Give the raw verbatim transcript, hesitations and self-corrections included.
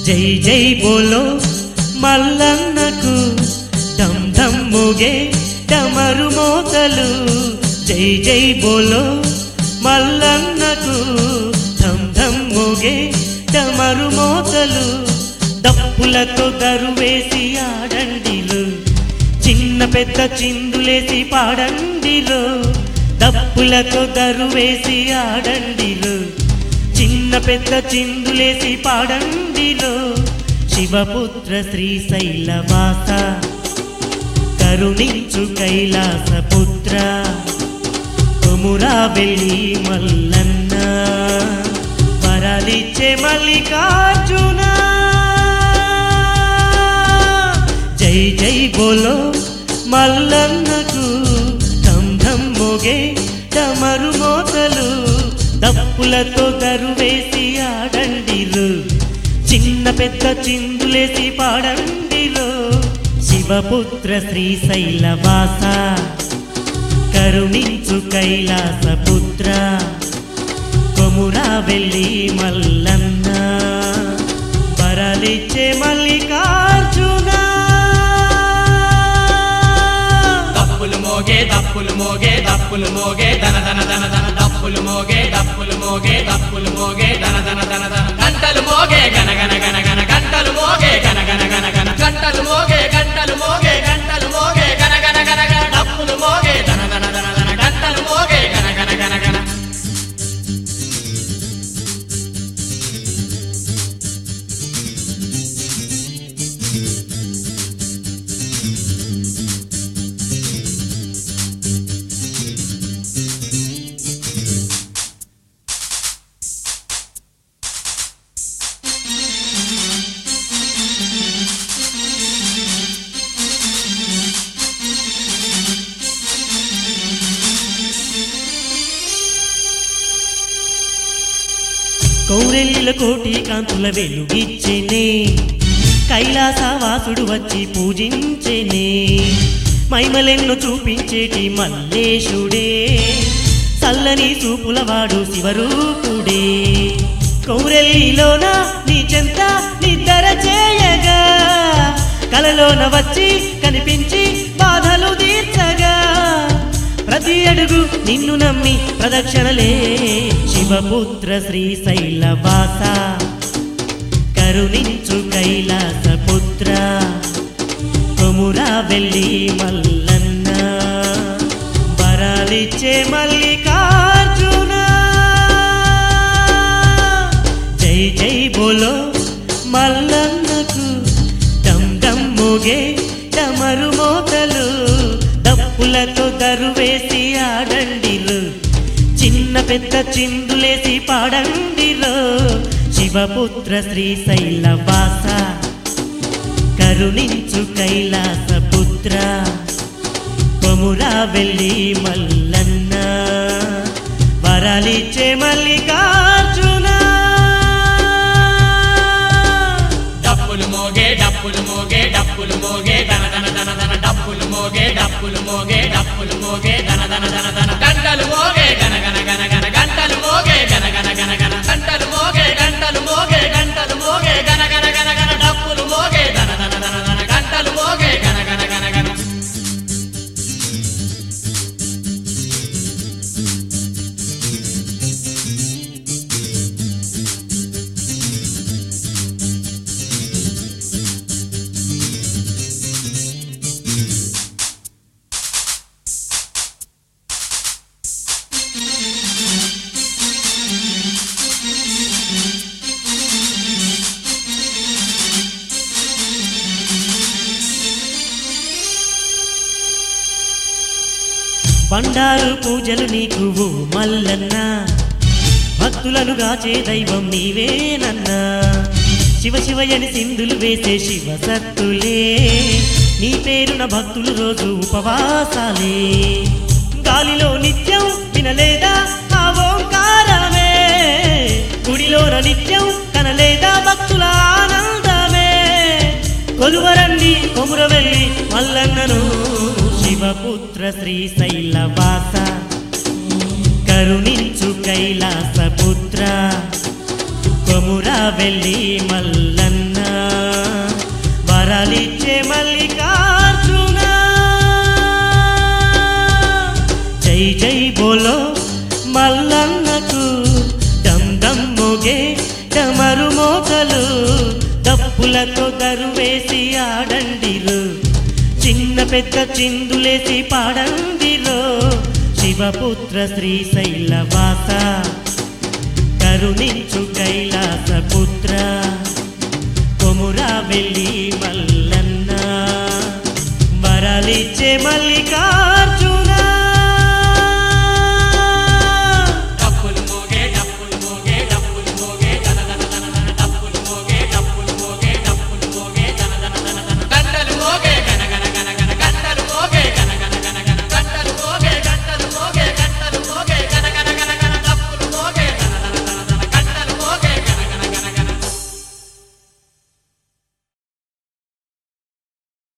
జై జై బోలో మల్లన్నకు ఢం ఢం మోగే డమరు మోతలు జై జై బోలో మల్లన్నకు ఢం ఢం మోగే డమరు మోతలు దప్పులతో దరువేసి ఆడండిలు చిన్న పెద్ద చిందులేసి పాడండిలో దప్పులతో దరువేసి ఆడండిలో చిన్న పెద్ద చిందులేసి పాడండిలో శివపుత్ర శ్రీశైలవాస కరుణించు కైలాస పుత్ర కొమురావెల్లి మల్లన్న వరాలిచ్చే మల్లికార్జున జై జై బోలో మల్లన్నకు ఢం ఢం మోగే డమరు మోతలు దప్పులతో దరువేసి ఆడండిలు చిన్న పెద్ద చిందులేసి పాడండిలో శివపుత్ర శ్రీశైలవాస కరుణించు కైలాస పుత్ర కొమురావెల్లి మల్లన్న వరాలిచ్చే మల్లికార్జున దప్పులు మోగే దప్పులు మోగే దప్పులు మోగే దన దన దన దన దప్పులు మోగే దప్పులు మోగే దప్పులు మోగే దన దన దన దన గంటలు మోగే గన గన గన గన గంటలు మోగే గన గన గన గన గంటలు మోగే గంటలు మోగే గంటలు మోగే గన గన గన గన దప్పులు మోగే దన దన దన దన గంటలు మోగే గన గన గన గన కౌరెల్లిల కోటి కాంతుల వెలుగిచ్చెనే కైలాసవాసుడు వచ్చి పూజించెనే మైమలెన్ను చూపించేటి మల్లేశుడే చల్లని చూపులవాడు శివరూపుడే కౌరెల్లిలోన నీ చెంత నిద్ర చేయగా కలలోన వచ్చి కనిపించి బాధలు తీర్చగా ప్రతి అడుగు నిన్ను నమ్మి ప్రదక్షిణలే శివపుత్ర శ్రీశైలవాస కరుణించు కైలాస పుత్ర కొమురావెల్లి మల్లన్న వరాలిచ్చే మల్లికార్జున జై జై బోలో మల్లన్నకు ఢం ఢం మోగే డమరు మోతలు దప్పులతో దరువేసి ఆడండిలు చిన్న పెద్ద చిందులేసి పాడండిలో శివపుత్ర శ్రీశైలవాస కరుణించు కైలాస పుత్ర కొమురావెల్లి మల్లన్న వరాలిచ్చే మల్లికార్జున డప్పులు మోగే డప్పులు మోగే డప్పులు మోగే దన దన దన దన డప్పులు మోగే డప్పులు మోగే డప్పులు మోగే దన దన దన దన గంటలు మోగే గన గన గన గన గంటలు మోగే గన గన గన గన గంటలు మోగే గంటలు మోగే గంటలు మోగే గన గన గన గన డప్పులు మోగే దన దన దన దన గంటలు మోగే గన గన గన గన బండారు పూజలు నీకు ఓ మల్లన్న భక్తులను గాచే దైవం నీవేనన్నా శివ శివయని సింధులు వేసే శివ సత్తులే నీ పేరున భక్తులు రోజు ఉపవాసాలే గాలిలో నిత్యం వినలేదా ఆ ఓంకారమే గుడిలోన నిత్యం కనలేదా భక్తుల ఆనందమే కొలువరండి కొమురవెల్లి మల్లన్నను శివపుత్ర శ్రీశైలవాస కరుణించు కైలాస పుత్ర కొమురావెల్లి మల్లన్న వరాలిచ్చే మల్లికార్జున జై జై బోలో మల్లన్నకు దమ్ దమ్ మోగే డమరు మోతలు దప్పులతో దరువేసి ఆడండిరు చిన్న పెద్ద చిందులేసి పాడండిరో శివపుత్ర శ్రీశైలవాస కరుణించు కైలాస పుత్ర కొమురా వెళ్ళి మల్లన్న వరాలిచ్చే మల్లికా